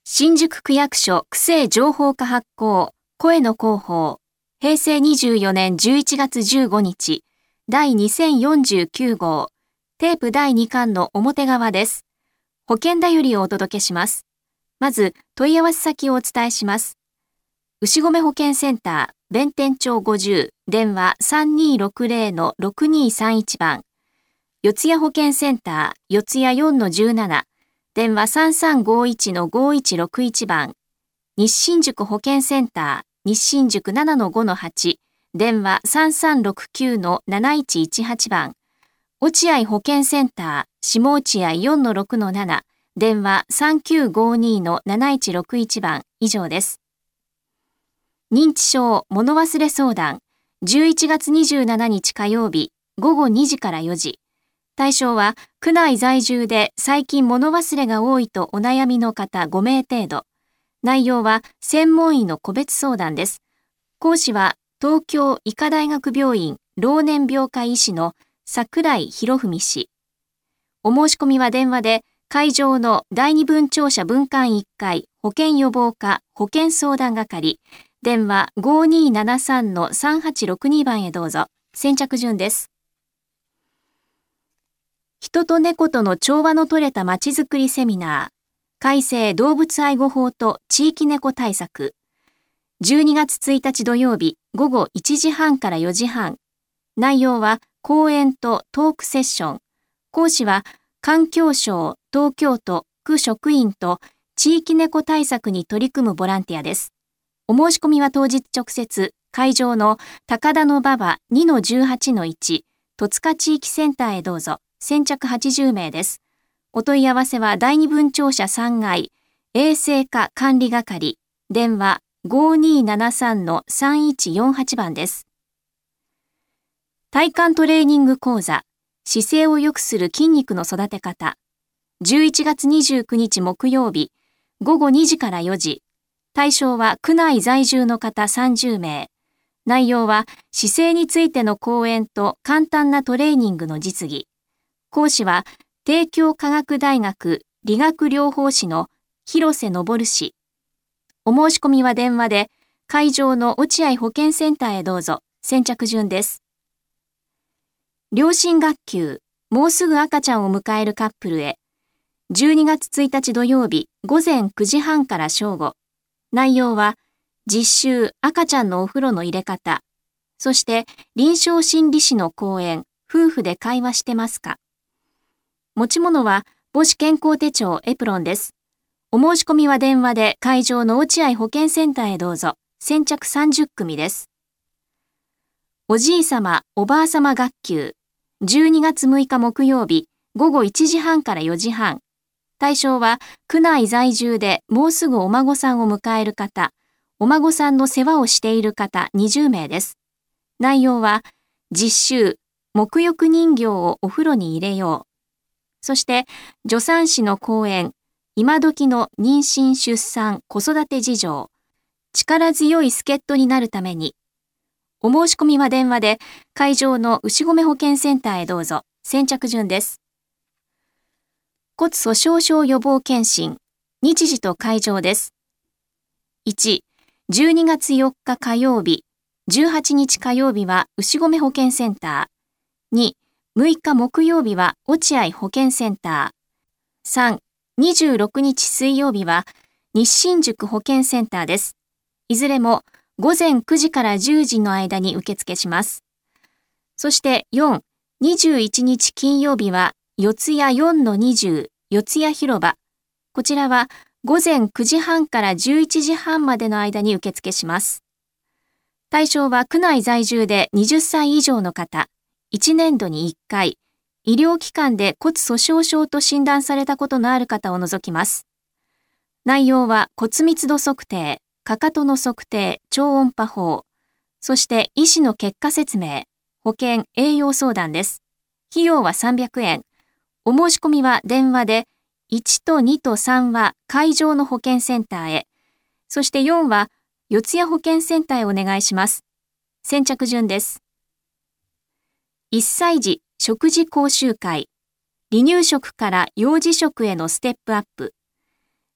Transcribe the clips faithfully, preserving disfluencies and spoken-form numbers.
新宿区役所区政情報課発行声の広報へいせいにじゅうよねんじゅういちがつじゅうごにちだいにせんよんじゅうきゅうごうテープだいにかんの表側です。保険だよりをお届けします。まず問い合わせ先をお伝えします。牛込保健センター弁天町ごじゅう電話 さんにーろくぜろ ろくにーさんいち 番四谷保健センター四谷 よんのじゅうなな電話 さんさんごいちのごいちろくいち 番日新宿保健センター日新宿 ななのごのはち電話 さんさんろくきゅうのなないちいちはち 番落合保健センター下落合 よんのろくのなな電話 さんきゅうごにのなないちろくいち 番以上です。認知症物忘れ相談じゅういちがつにじゅうしちにち火曜日ごごにじからよじ対象は区内在住で最近物忘れが多いとお悩みの方ごめい程度。内容は専門医の個別相談です。講師は東京医科大学病院老年病科医師の櫻井博文氏。お申し込みは電話で会場の第二分庁舎分館いっかい保健予防課保健相談係電話 ごにーななさんのさんはちろくに 番へどうぞ。先着順です。人と猫との調和の取れたまちづくりセミナー、改正動物愛護法と地域猫対策。じゅうにがつついたち土曜日ごごいちじはんからよじはん。内容は講演とトークセッション。講師は環境省、東京都、区職員と地域猫対策に取り組むボランティアです。お申し込みは当日直接、会場の高田馬場 にのじゅうはちのいち、戸塚地域センターへどうぞ。先着はちじゅうめいです。お問い合わせは第二分庁舎さんがい衛生課管理係電話 ごにーななさんのさんいちよんはち 番です。体幹トレーニング講座姿勢を良くする筋肉の育て方じゅういちがつにじゅうくにち木曜日ごごにじからよじ対象は区内在住の方さんじゅうめい内容は姿勢についての講演と簡単なトレーニングの実技講師は帝京科学大学理学療法士の広瀬昇氏。お申し込みは電話で会場の落合保健センターへどうぞ。先着順です。両親学級もうすぐ赤ちゃんを迎えるカップルへじゅうにがつついたち土曜日ごぜんくじはんから正午内容は実習赤ちゃんのお風呂の入れ方そして臨床心理士の講演夫婦で会話してますか持ち物は母子健康手帳エプロンです。お申し込みは電話で会場の落合保健センターへどうぞ。先着さんじゅっくみです。おじいさまおばあさま学級じゅうにがつむいか木曜日ごごいちじはんからよじはん対象は区内在住でもうすぐお孫さんを迎える方お孫さんの世話をしている方にじゅうめいです。内容は実習沐浴人形をお風呂に入れようそして助産師の講演今時の妊娠出産子育て事情力強い助っ人になるためにお申し込みは電話で会場の牛込保健センターへどうぞ。先着順です。骨粗鬆症予防検診日時と会場です。いち、じゅうにがつよっか火曜日じゅうはちにち火曜日は牛込保健センターにむいか木曜日は落合保健センター。さん、にじゅうろくにち水曜日は日新宿保健センターです。いずれもごぜんくじからじゅうじの間に受付します。そしてよん、にじゅういちにち金曜日は四谷 よんのにじゅう四谷広場。こちらはごぜんくじはんからじゅういちじはんまでの間に受付します。対象は区内在住ではたち以上の方。いちねんどにいっかい、医療機関で骨粗鬆症と診断されたことのある方を除きます。内容は骨密度測定、かかとの測定、超音波法、そして医師の結果説明、保健栄養相談です。費用はさんびゃくえん。お申し込みは電話でいちとにとさんは会場の保健センターへ、そしてよんは四谷保健センターへお願いします。先着順です。いっさい児食事講習会離乳食から幼児食へのステップアップ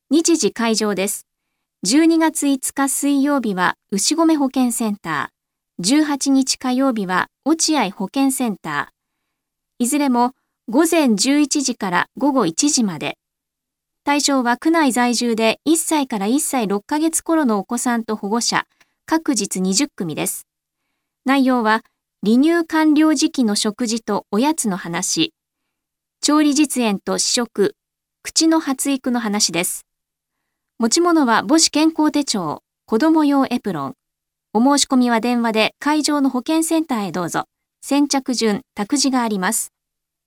日時会場です。じゅうにがついつか水曜日は牛込保健センター、じゅうはちにち火曜日は落合保健センター。いずれも午前じゅういちじから午後いちじまで。対象は区内在住でいっさいからいっさいろっかげつ頃のお子さんと保護者、各日にじゅっくみです。内容は、離乳完了時期の食事とおやつの話、調理実演と試食、口の発育の話です。持ち物は母子健康手帳、子供用エプロン。お申し込みは電話で会場の保健センターへどうぞ。先着順、託児があります。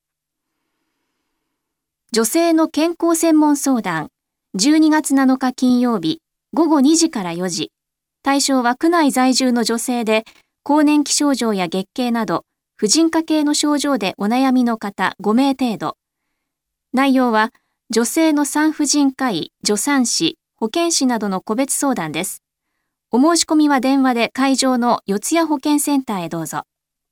女性の健康専門相談、じゅうにがつなのか金曜日、ごごにじからよじ。対象は区内在住の女性で、更年期症状や月経など、婦人科系の症状でお悩みの方ごめい程度。内容は、女性の産婦人科医、助産師、保健師などの個別相談です。お申し込みは電話で会場の四谷保健センターへどうぞ。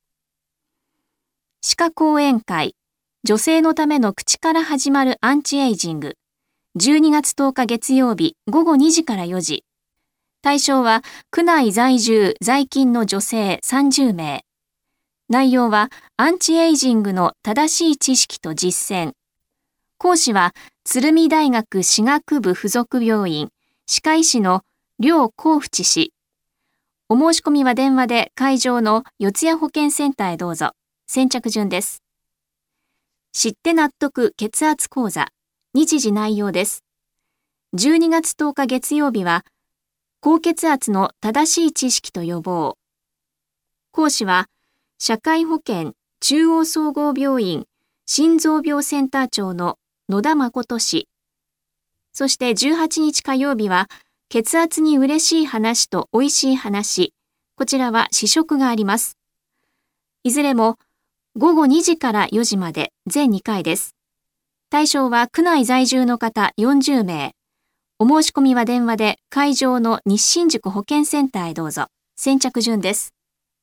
歯科講演会、女性のための口から始まるアンチエイジング。じゅうにがつとおか月曜日ごごにじからよじ。対象は区内在住在勤の女性さんじゅうめい。内容はアンチエイジングの正しい知識と実践。講師は鶴見大学歯学部附属病院歯科医師の梁光淵氏。お申し込みは電話で会場の四谷保健センターへどうぞ。先着順です。知って納得血圧講座。日時内容です。じゅうにがつとおか月曜日は、高血圧の正しい知識と予防。講師は、社会保険中央総合病院心臓病センター長の野田誠氏。そしてじゅうはちにち火曜日は、血圧に嬉しい話と美味しい話。こちらは試食があります。いずれも、ごごにじからよじまで全にかいです。対象は区内在住の方よんじゅうめい。お申し込みは電話で会場の日新宿保健センターへどうぞ。先着順です。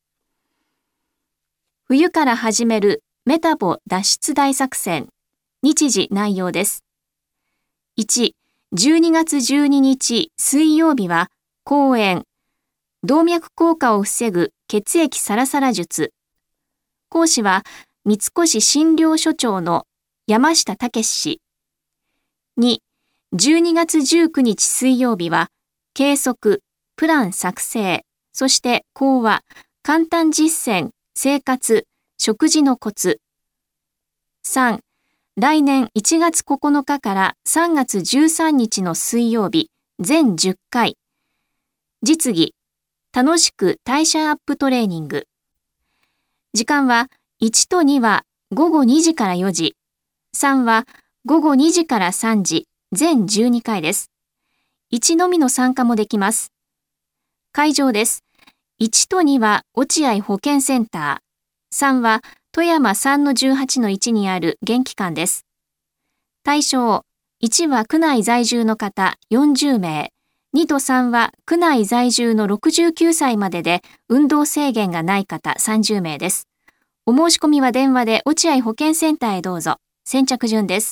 冬から始めるメタボ脱出大作戦。日時内容です。いち、じゅうにがつじゅうににち水曜日は講演。動脈硬化を防ぐ血液サラサラ術。講師は三越診療所長の山下武氏。に、じゅうにがつじゅうくにち水曜日は計測、プラン作成、そして講話、簡単実践、生活、食事のコツ。さん、来年いちがつここのかからさんがつじゅうさんにちの水曜日、全じゅっかい。実技、楽しく代謝アップトレーニング。時間はいちとにはごごにじからよじ、さんはごごにじからさんじ、全じゅうにかいです。いちのみの参加もできます。会場です。いちとには落合保健センター、さんは富山 さんのじゅうはちのいち にある現機関です。対象、いちは区内在住の方よんじゅうめい、にとさんは区内在住のろくじゅうきゅうさいまでで運動制限がない方さんじゅうめいです。お申し込みは電話で落合保健センターへどうぞ。先着順です。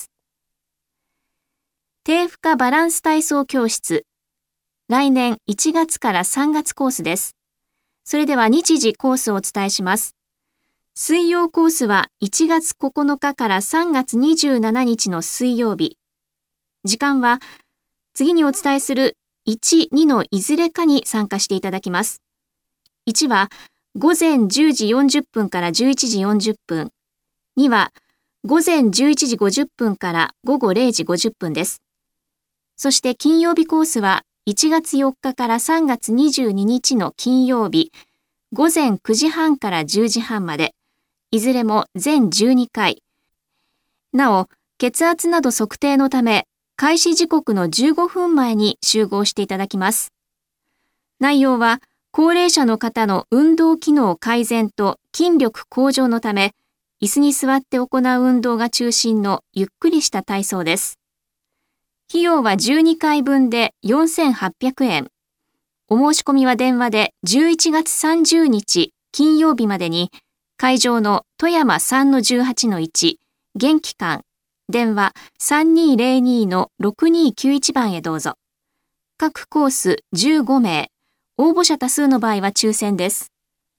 低負荷バランス体操教室。来年いちがつからさんがつコースです。それでは日時コースをお伝えします。水曜コースはいちがつここのかからさんがつにじゅうしちにちの水曜日。時間は次にお伝えするいち、にのいずれかに参加していただきます。いちはごぜんじゅうじよんじゅっぷんからじゅういちじよんじゅっぷん。にはごぜんじゅういちじごじゅっぷんからごごれいじごじゅっぷんです。そして金曜日コースはいちがつよっかからさんがつにじゅうににちの金曜日、ごぜんくじはんからじゅうじはんまで、いずれも全じゅうにかい。なお、血圧など測定のため、開始時刻のじゅうごふんまえに集合していただきます。内容は、高齢者の方の運動機能改善と筋力向上のため、椅子に座って行う運動が中心のゆっくりした体操です。費用はじゅうにかいぶんでよんせんはっぴゃくえん。お申し込みは電話でじゅういちがつさんじゅうにち金曜日までに会場の富山 さんのじゅうはちのいち 現機関電話 さんにーぜろに のろくにーきゅういち 番へどうぞ。各コースじゅうごめい、応募者多数の場合は抽選です。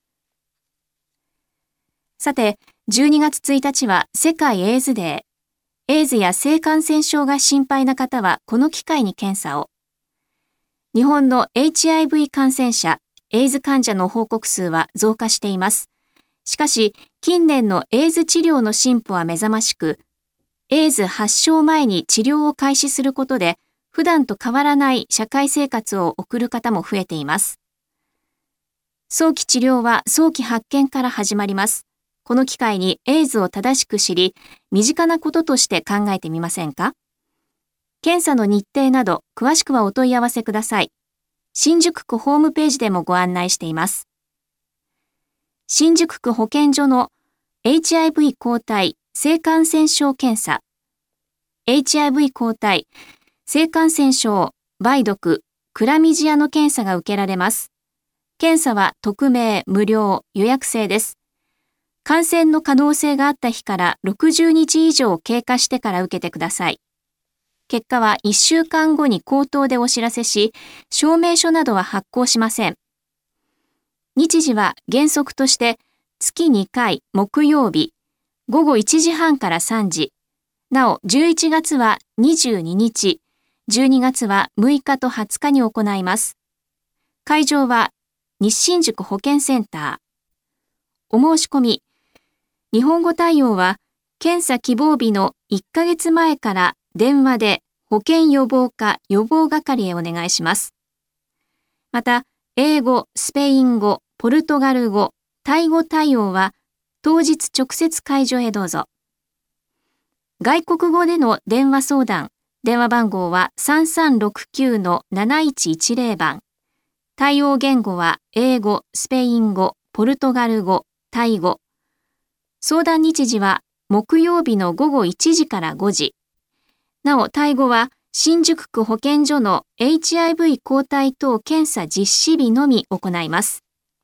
さて、じゅうにがつついたちは世界エイズデー。エイズや性感染症が心配な方はこの機会に検査を。日本の エイチアイブイ 感染者、エイズ患者の報告数は増加しています。しかし、近年のエイズ治療の進歩は目覚ましく、エイズ発症前に治療を開始することで、普段と変わらない社会生活を送る方も増えています。早期治療は早期発見から始まります。この機会にエイズを正しく知り、身近なこととして考えてみませんか？検査の日程など、詳しくはお問い合わせください。新宿区ホームページでもご案内しています。新宿区保健所の エイチアイブイ 抗体性感染症検査。エイチアイブイ 抗体性感染症、梅毒、クラミジアの検査が受けられます。検査は匿名、無料、予約制です。感染の可能性があった日からろくじゅうにち以上経過してから受けてください。結果はいっしゅうかんごに口頭でお知らせし、証明書などは発行しません。日時は原則として月にかい木曜日、ごごいちじはんからさんじ。なお、じゅういちがつはにじゅうににち、じゅうにがつはむいかとはつかに行います。会場は西新宿保健センター。お申し込み。日本語対応は、検査希望日のいっかげつまえから電話で保健予防課予防係へお願いします。また、英語、スペイン語、ポルトガル語、タイ語対応は、当日直接会場へどうぞ。外国語での電話相談、電話番号は さんさんろくきゅう のなないちいちぜろ 番。対応言語は英語、スペイン語、ポルトガル語、タイ語。相談日時は木曜日のごごいちじからごじ。なお、タイ語は新宿区保健所の エイチアイブイ 抗体等検査実施日のみ行います。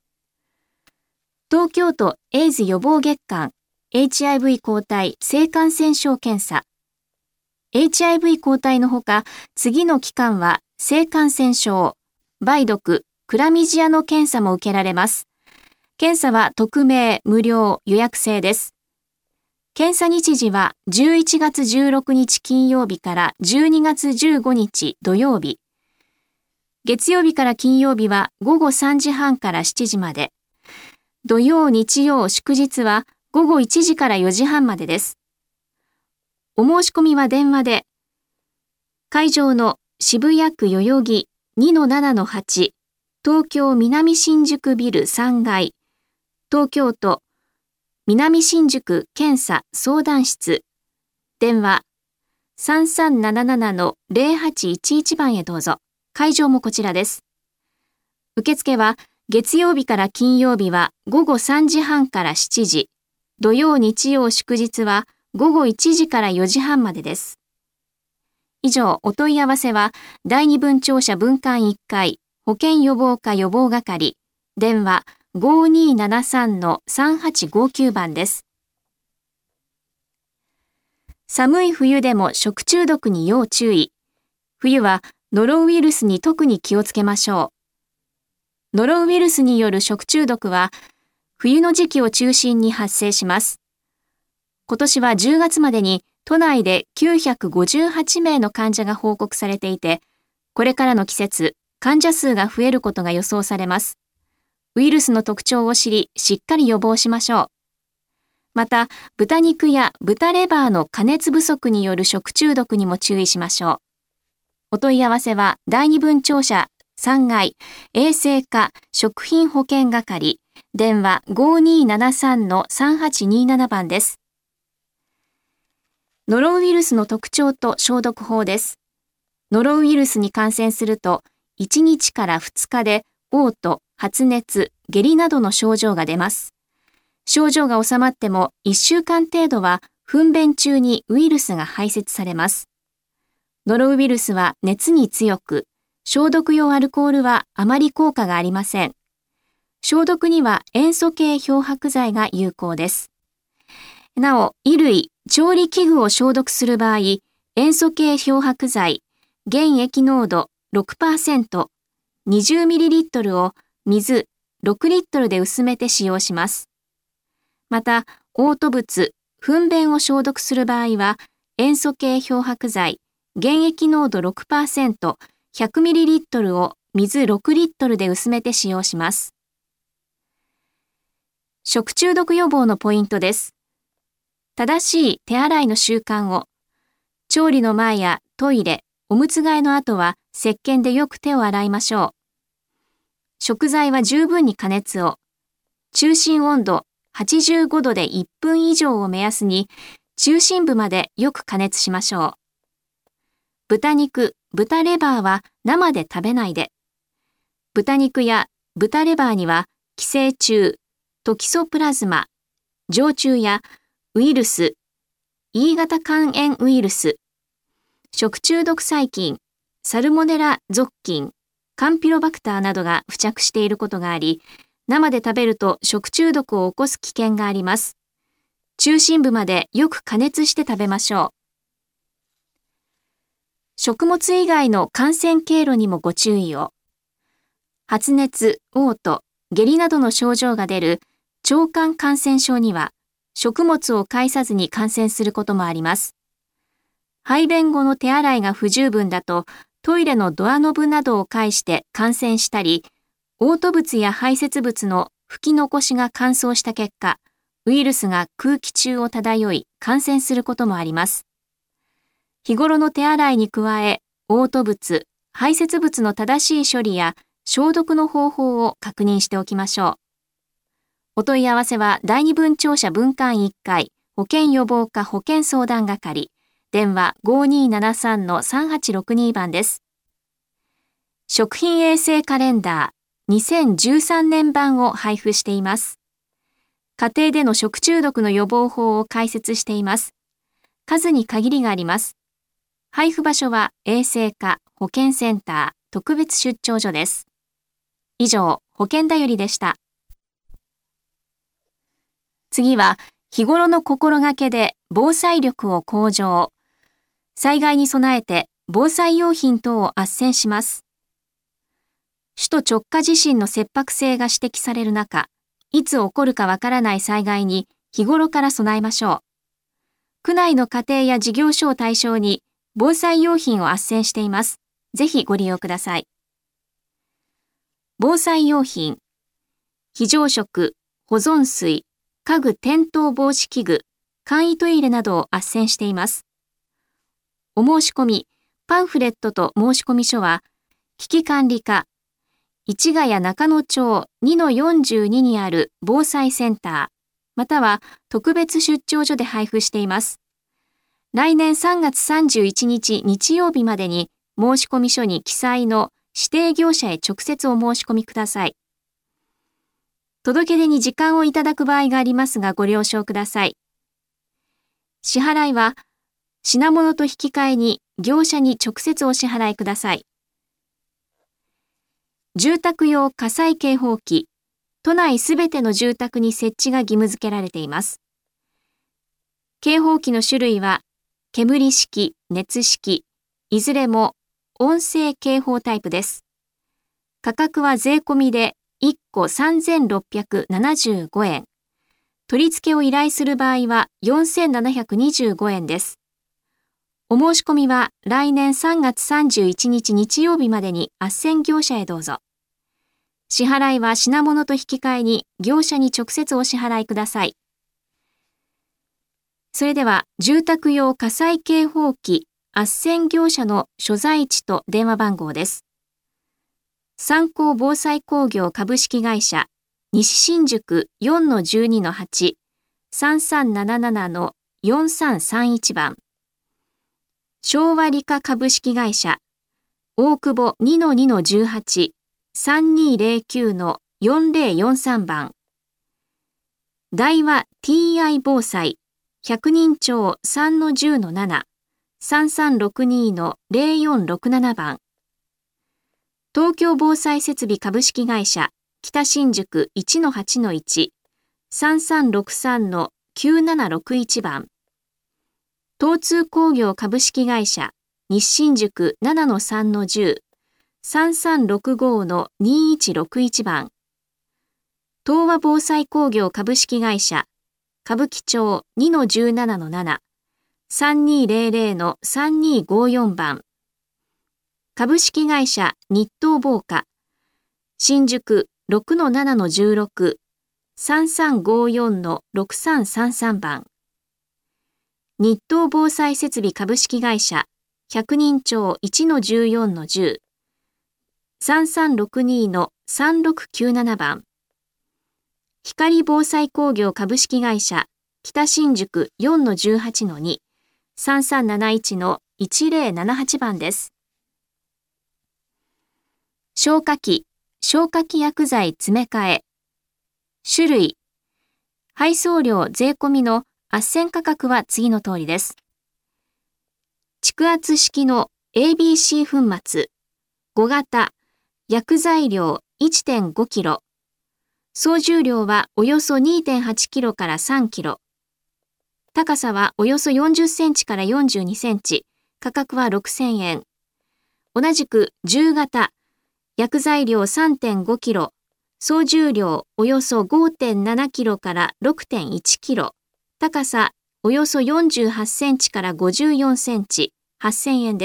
東京都エイズ予防月間 エイチアイブイ 抗体性感染症検査。エイチアイブイ 抗体のほか、次の期間は性感染症、梅毒、クラミジアの検査も受けられます。検査は匿名、無料、予約制です。検査日時はじゅういちがつじゅうろくにち金曜日からじゅうにがつじゅうごにち土曜日。月曜日から金曜日はごごさんじはんからしちじまで。土曜、日曜、祝日はごごいちじからよじはんまでです。お申し込みは電話で、会場の渋谷区代々木 にのななのはち、東京南新宿ビルさんがい、東京都南新宿検査相談室、電話 さんさんなななのぜろはちいちいち 番へどうぞ。会場もこちらです。受付は月曜日から金曜日はごごさんじはんからしちじ、土曜日曜祝日はごごいちじからよじはんまでです。以上、お問い合わせは第二分庁舎分館いっかい保健予防課予防係、電話ごにーななさんのさんはちごきゅう 番です。寒い冬でも食中毒に要注意。冬はノロウイルスに特に気をつけましょう。ノロウイルスによる食中毒は冬の時期を中心に発生します。今年はじゅうがつまでに都内できゅうひゃくごじゅうはちめいの患者が報告されていて、これからの季節、患者数が増えることが予想されます。ウイルスの特徴を知り、しっかり予防しましょう。また、豚肉や豚レバーの加熱不足による食中毒にも注意しましょう。お問い合わせは、第二分庁舎さんがい衛生課食品保健係、電話ごにーななさんのさんはちにーなな 番です。ノロウイルスの特徴と消毒法です。ノロウイルスに感染すると、いちにちからふつかで嘔吐、発熱、下痢などの症状が出ます。症状が治まってもいっしゅうかん程度は糞便中にウイルスが排泄されます。ノロウイルスは熱に強く、消毒用アルコールはあまり効果がありません。消毒には塩素系漂白剤が有効です。なお、衣類、 調理器具を消毒する場合、塩素系漂白剤、原液濃度 ろくパーセント、にじゅうミリリットル を水ろくリットルで薄めて使用します。また、嘔吐物、糞便を消毒する場合は、塩素系漂白剤、原液濃度 ろくパーセント、ひゃくミリリットル を水ろくリットルで薄めて使用します。食中毒予防のポイントです。正しい手洗いの習慣を。調理の前やトイレ、おむつ替えの後は石鹸でよく手を洗いましょう。食材は十分に加熱を。中心温度はちじゅうごどでいっぷん以上を目安に中心部までよく加熱しましょう。豚肉、豚レバーは生で食べないで。豚肉や豚レバーには寄生虫、トキソプラズマ、常虫やウイルス、E 型肝炎ウイルス、食中毒細菌、サルモネラ属菌、カンピロバクターなどが付着していることがあり、生で食べると食中毒を起こす危険があります。中心部までよく加熱して食べましょう。食物以外の感染経路にもご注意を。発熱、嘔吐、下痢などの症状が出る腸管感染症には、食物を介さずに感染することもあります。排便後の手洗いが不十分だと、トイレのドアノブなどを介して感染したり、嘔吐物や排泄物の拭き残しが乾燥した結果、ウイルスが空気中を漂い感染することもあります。日頃の手洗いに加え、嘔吐物、排泄物の正しい処理や消毒の方法を確認しておきましょう。お問い合わせは第二分庁舎分館いっかい保健予防課保健相談係、電話 ごにーななさんのさんはちろくに 番です。食品衛生カレンダーにせんじゅうさんねん版を配布しています。家庭での食中毒の予防法を解説しています。数に限りがあります。配布場所は衛生課保健センター特別出張所です。以上、保健だよりでした。次は、日頃の心がけで防災力を向上。災害に備えて防災用品等を斡旋します。首都直下地震の切迫性が指摘される中、いつ起こるかわからない災害に日頃から備えましょう。区内の家庭や事業所を対象に防災用品を斡旋しています。ぜひご利用ください。防災用品、非常食、保存水、家具転倒防止器具、簡易トイレなどを斡旋しています。お申し込み、パンフレットと申し込み書は、危機管理課、市ヶ谷中野町 にのよんじゅうに にある防災センター、または特別出張所で配布しています。来年さんがつさんじゅういちにち日曜日までに申し込み書に記載の指定業者へ直接お申し込みください。届け出に時間をいただく場合がありますがご了承ください。支払いは品物と引き換えに業者に直接お支払いください。住宅用火災警報器、都内すべての住宅に設置が義務付けられています。警報器の種類は煙式、熱式、いずれも音声警報タイプです。価格は税込みでいっこさんぜんろっぴゃくななじゅうごえん。取り付けを依頼する場合はよんせんななひゃくにじゅうごえんです。お申し込みは来年さんがつさんじゅういちにち日曜日までに斡旋業者へどうぞ。支払いは品物と引き換えに業者に直接お支払いください。それでは住宅用火災警報器斡旋業者の所在地と電話番号です。三幸防災工業株式会社西新宿 よんのじゅうにのはち さんさんなななのよんさんさんいち 番。昭和理科株式会社大久保 にのにのじゅうはち さんにーぜろきゅうのよんぜろよんさん 番。大和 ティーアイ 防災百人町 さんのじゅうのなな さんさんろくにのぜろよんろくなな 番。東京防災設備株式会社北新宿 いちのはちのいち さんさんろくさんのきゅうななろくいち 番。 東通工業株式会社日新宿 ななのさんのじゅう さんさんろくごのにいちろくいち 番、東和防災工業株式会社歌舞伎町 にのじゅうななのなな さんにーぜろぜろのさんにーごよん 番、株式会社日東防火新宿 ろくのななのじゅうろく さんさんごよんのろくさんさんさん 番、日東防災設備株式会社百人町 いちのじゅうよんのじゅう さんさんろくにのさんろくきゅうなな 番、光防災工業株式会社北新宿 よんのじゅうはちのに さんさんなないちのいちぜろななはち 番です。消火器、消火器薬剤詰め替え。種類、配送料税込みの斡旋価格は次の通りです。蓄圧式の エービーシー 粉末、ご型、薬剤量 いってんごキロ、総重量はおよそ にてんはちキロからさんキロ、高さはおよそよんじゅっセンチからよんじゅうにセンチ、価格はろくせんえん。同じくじゅう型、薬剤量 さんてんごキロ、総重量およそ ごてんななキロから ろくてんいちキロ、高さおよそよんじゅうはちセンチからごじゅうよんセンチ、はっせんえんです。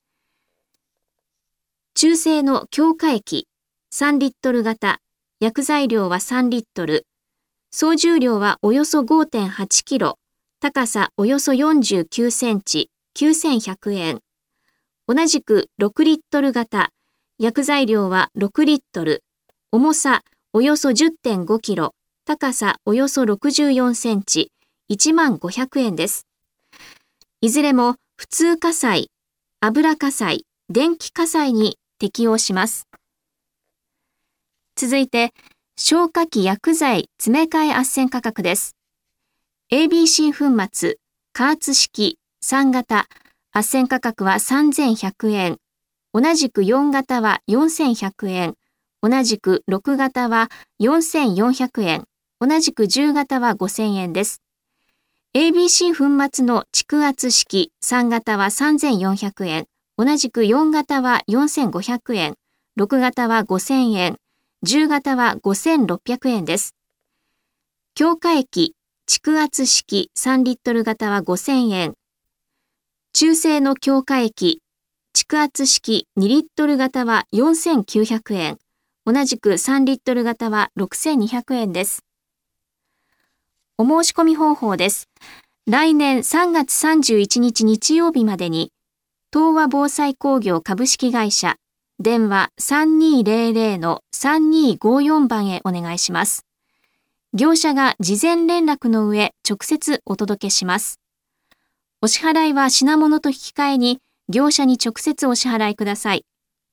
中性の強化液、さんリットル型、薬剤量はさんリットル、総重量はおよそ ごてんはちキロ、高さおよそよんじゅうきゅうセンチ、きゅうせんひゃくえん。同じくろくリットル型、薬剤量はろくリットル、重さおよそ じゅってんごキロ、高さおよそろくじゅうよんセンチ、いちまんごひゃくえんです。いずれも普通火災、油火災、電気火災に適用します。続いて、消火器薬剤詰め替え斡旋価格です。エービーシー 粉末、加圧式、さん型、斡旋価格はさんぜんひゃくえん。同じくよん型はよんせんひゃくえん。同じくろく型はよんせんよんひゃくえん。同じくじゅう型はごせんえんです。エービーシー 粉末の蓄圧式、さん型はさんぜんよんひゃくえん。同じくよん型はよんせんごひゃくえん。ろく型はごせんえん。じゅう型はごせんろっぴゃくえんです。強化液、蓄圧式さんリットル型はごせんえん。中性の強化液、蓄圧式にリットル型はよんせんきゅうひゃくえん。同じくさんリットル型はろくせんにひゃくえんです。お申し込み方法です。来年さんがつさんじゅういちにち日曜日までに、東和防災工業株式会社、電話 さんにーぜろぜろのさんにーごよん 番へお願いします。業者が事前連絡の上、直接お届けします。お支払いは品物と引き換えに、業者に直接お支払いください。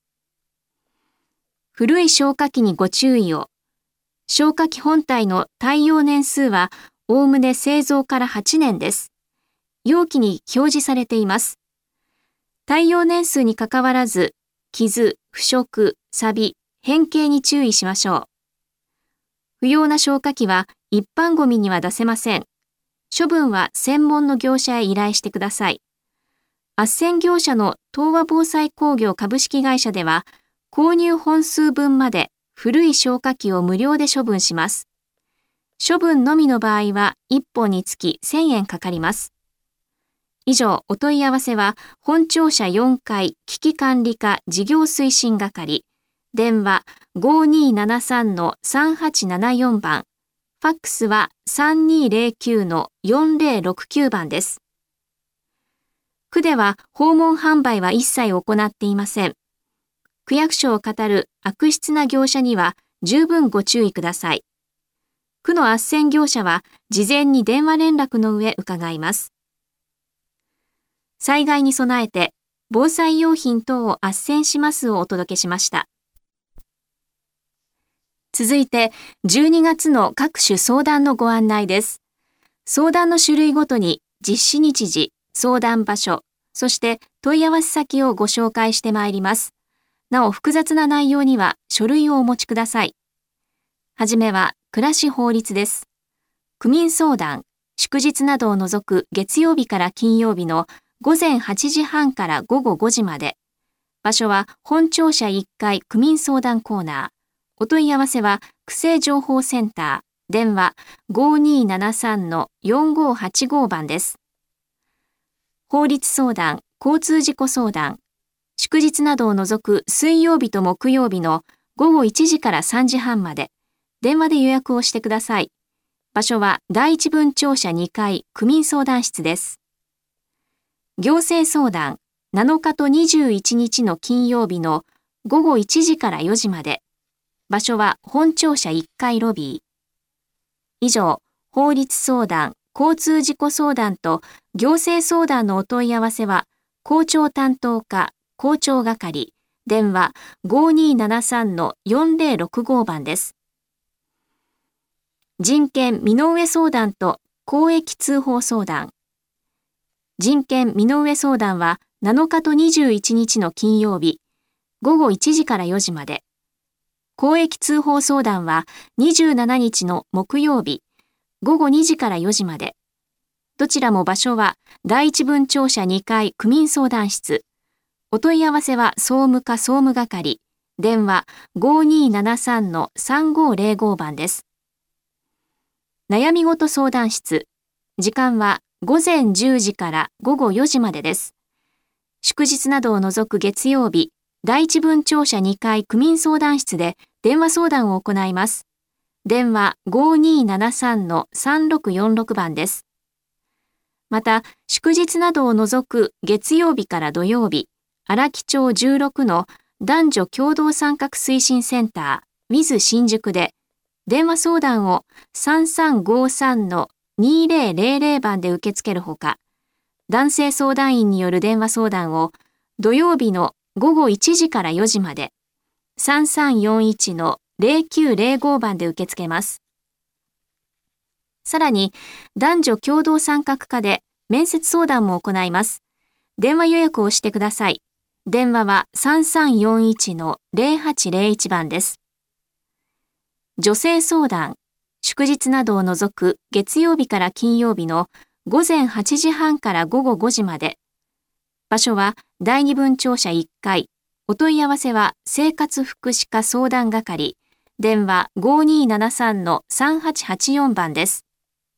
古い消火器にご注意を。消火器本体の耐用年数は、おおむね製造からはちねんです。容器に表示されています。耐用年数にかかわらず、傷、腐食、錆、変形に注意しましょう。不要な消火器は一般ゴミには出せません。処分は専門の業者へ依頼してください。斡旋業者の東和防災工業株式会社では、購入本数分まで古い消火器を無料で処分します。処分のみの場合はいっぽんにつきせんえんかかります。以上、お問い合わせは本庁舎よんかい危機管理課事業推進係、電話 ごにーななさんのさんはちななよん 番、ファックスは さんにーぜろきゅうのよんぜろろくきゅう 番です。区では訪問販売は一切行っていません。区役所を語る悪質な業者には十分ご注意ください。区の斡旋業者は事前に電話連絡の上伺います。災害に備えて防災用品等を斡旋しますをお届けしました。続いてじゅうにがつの各種相談のご案内です。相談の種類ごとに実施日時、相談場所、そして問い合わせ先をご紹介してまいります。なお複雑な内容には書類をお持ちください。はじめは暮らし法律です。区民相談、 祝日などを除く月曜日から金曜日のごぜんはちじはんからごごごじまで。場所は本庁舎いっかい区民相談コーナー。お問い合わせは区政情報センター、電話 ごにーななさんのよんごはちご 番です。法律相談、交通事故相談、祝日などを除く水曜日と木曜日のごごいちじからさんじはんまで、電話で予約をしてください。場所は第一分庁舎にかい区民相談室です。行政相談、なのかとにじゅういちにちの金曜日のごごいちじからよじまで。場所は本庁舎いっかいロビー。以上、法律相談、交通事故相談と行政相談のお問い合わせは、校長担当課、校長係、電話 ごにーななさんのよんぜろろくご 番です。人権身の上相談と公益通報相談。人権身の上相談はなのかとにじゅういちにちの金曜日、ごごいちじからよじまで。公益通報相談はにじゅうしちにちの木曜日、ごごにじからよじまで。どちらも場所は第一分庁舎にかい区民相談室。お問い合わせは総務課総務係、電話 ごにーななさんのさんごーぜろご 番です。悩み事相談室。時間はごぜんじゅうじからごごよじまでです。祝日などを除く月曜日、第一分庁舎にかい区民相談室で電話相談を行います。電話 ごにーななさんのさんろくよんろく 番です。また、祝日などを除く月曜日から土曜日、荒木町じゅうろくの男女共同参画推進センター、ウィズ 新宿で、電話相談をさんさんごさんのにぜろぜろぜろ 番で受け付けるほか、男性相談員による電話相談を土曜日のごごいちじからよじまで、さんさんよんいちのぜろきゅうぜろご 番で受け付けます。さらに、男女共同参画課で面接相談も行います。電話予約をしてください。電話はさんさんよんいちのぜろはちぜろいち 番です。女性相談、祝日などを除く月曜日から金曜日のごぜんはちじはんからごごごじまで。場所は第二分庁舎いっかい。お問い合わせは生活福祉課相談係。電話 ごにーななさんのさんはちはちよん 番です。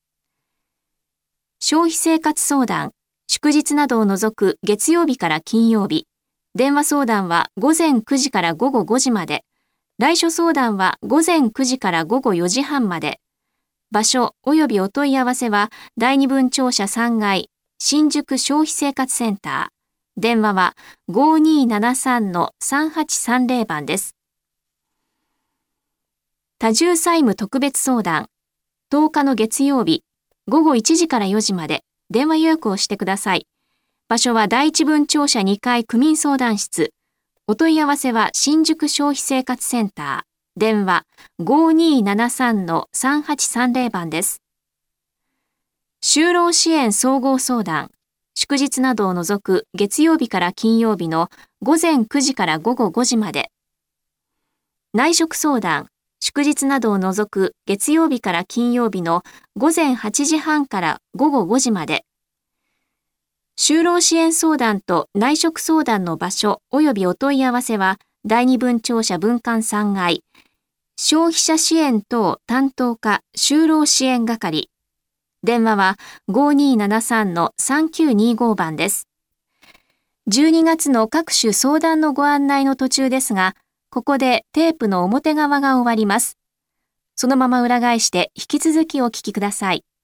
消費生活相談、祝日などを除く月曜日から金曜日。電話相談はごぜんくじからごごごじまで。来所相談はごぜんくじからごごよじはんまで。場所及びお問い合わせは第二分庁舎さんがい、新宿消費生活センター。電話は ごにーななさんのさんはちさんぜろ 番です。多重債務特別相談。とおかの月曜日、ごごいちじからよじまで電話予約をしてください。場所は第一分庁舎にかい区民相談室。お問い合わせは新宿消費生活センター。電話 ごにーななさんのさんはちさんぜろ 番です。就労支援総合相談。祝日などを除く月曜日から金曜日のごぜんくじからごごごじまで。内職相談。祝日などを除く月曜日から金曜日のごぜんはちじはんからごごごじまで。就労支援相談と内職相談の場所及びお問い合わせは第二分庁舎分館さんがい、消費者支援等担当課就労支援係。電話は ごにーななさんのさんきゅうにご 番です。じゅうにがつの各種相談のご案内の途中ですが、ここでテープの表側が終わります。そのまま裏返して引き続きお聞きください。